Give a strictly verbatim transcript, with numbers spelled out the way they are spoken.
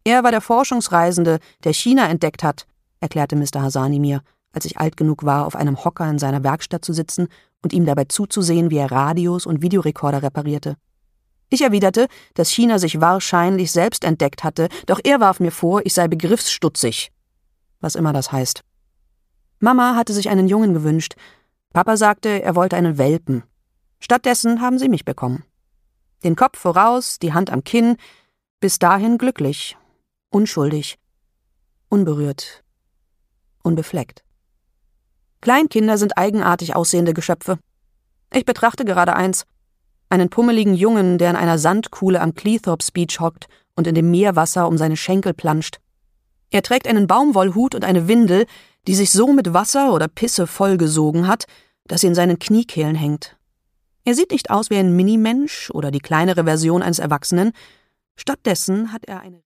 Er war der Forschungsreisende, der China entdeckt hat, erklärte Mister Hasani mir, als ich alt genug war, auf einem Hocker in seiner Werkstatt zu sitzen und ihm dabei zuzusehen, wie er Radios und Videorekorder reparierte. Ich erwiderte, dass China sich wahrscheinlich selbst entdeckt hatte, doch er warf mir vor, ich sei begriffsstutzig. Was immer das heißt. Mama hatte sich einen Jungen gewünscht. Papa sagte, er wollte einen Welpen. Stattdessen haben sie mich bekommen. Den Kopf voraus, die Hand am Kinn, bis dahin glücklich, unschuldig, unberührt, unbefleckt. Kleinkinder sind eigenartig aussehende Geschöpfe. Ich betrachte gerade eins, einen pummeligen Jungen, der in einer Sandkuhle am Cleethorpes Beach hockt und in dem Meerwasser um seine Schenkel planscht. Er trägt einen Baumwollhut und eine Windel, die sich so mit Wasser oder Pisse vollgesogen hat, dass sie in seinen Kniekehlen hängt. Er sieht nicht aus wie ein Minimensch oder die kleinere Version eines Erwachsenen, stattdessen hat er eine